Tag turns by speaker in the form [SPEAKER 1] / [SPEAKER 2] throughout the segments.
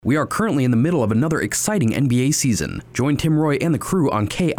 [SPEAKER 1] We are currently in the middle of another exciting NBA season. Join Tim Roy and the crew on KINS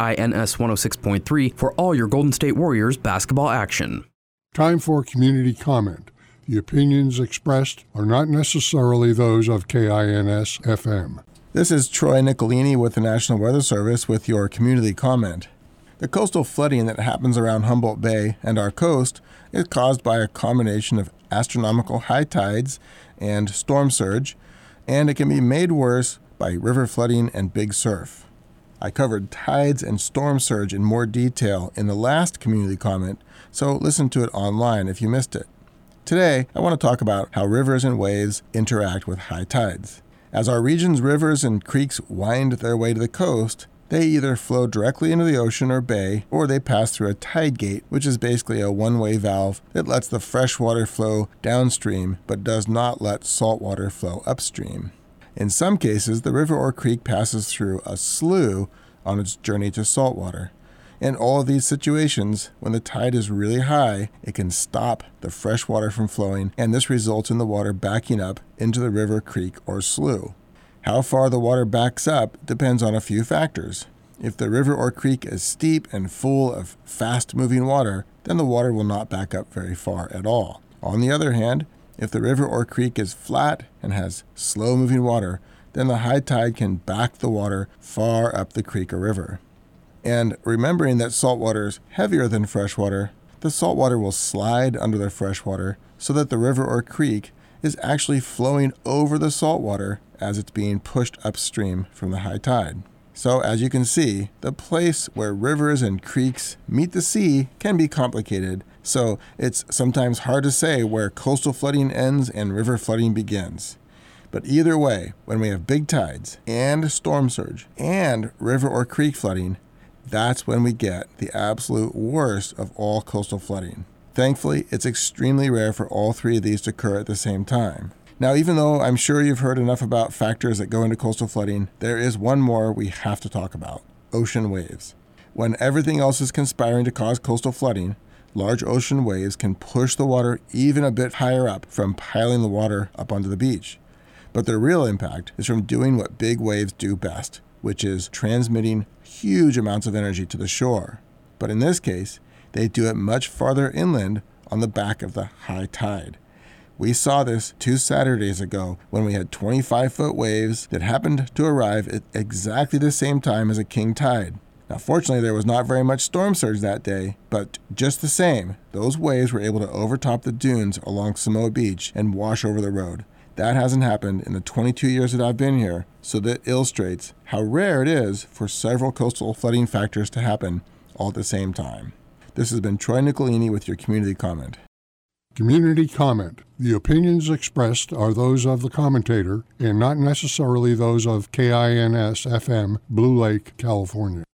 [SPEAKER 1] 106.3 for all your Golden State Warriors basketball action.
[SPEAKER 2] Time for community comment. The opinions expressed are not necessarily those of KINS FM.
[SPEAKER 3] This is Troy Nicolini with the National Weather Service with your community comment. The coastal flooding that happens around Humboldt Bay and our coast is caused by a combination of astronomical high tides and storm surge, and it can be made worse by river flooding and big surf. I covered tides and storm surge in more detail in the last community comment, so listen to it online if you missed it. Today, I want to talk about how rivers and waves interact with high tides. As our region's rivers and creeks wind their way to the coast, they either flow directly into the ocean or bay, or they pass through a tide gate, which is basically a one-way valve that lets the fresh water flow downstream, but does not let salt water flow upstream. In some cases, the river or creek passes through a slough on its journey to saltwater. In all of these situations, when the tide is really high, it can stop the fresh water from flowing, and this results in the water backing up into the river, creek, or slough. How far the water backs up depends on a few factors. If the river or creek is steep and full of fast-moving water, then the water will not back up very far at all. On the other hand, if the river or creek is flat and has slow-moving water, then the high tide can back the water far up the creek or river. And remembering that salt water is heavier than fresh water, the salt water will slide under the fresh water so that the river or creek is actually flowing over the salt water as it's being pushed upstream from the high tide. So as you can see, the place where rivers and creeks meet the sea can be complicated, so it's sometimes hard to say where coastal flooding ends and river flooding begins. But either way, when we have big tides and storm surge and river or creek flooding, that's when we get the absolute worst of all coastal flooding. Thankfully, it's extremely rare for all three of these to occur at the same time. Now, even though I'm sure you've heard enough about factors that go into coastal flooding, there is one more we have to talk about: ocean waves. When everything else is conspiring to cause coastal flooding, large ocean waves can push the water even a bit higher up from piling the water up onto the beach. But their real impact is from doing what big waves do best, which is transmitting huge amounts of energy to the shore. But in this case, they do it much farther inland on the back of the high tide. We saw this 2 Saturdays ago when we had 25-foot waves that happened to arrive at exactly the same time as a king tide. Now, fortunately, there was not very much storm surge that day, but just the same, those waves were able to overtop the dunes along Samoa Beach and wash over the road. That hasn't happened in the 22 years that I've been here, so that illustrates how rare it is for several coastal flooding factors to happen all at the same time. This has been Troy Nicolini with your community comment.
[SPEAKER 2] Community comment. The opinions expressed are those of the commentator and not necessarily those of KINS FM, Blue Lake, California.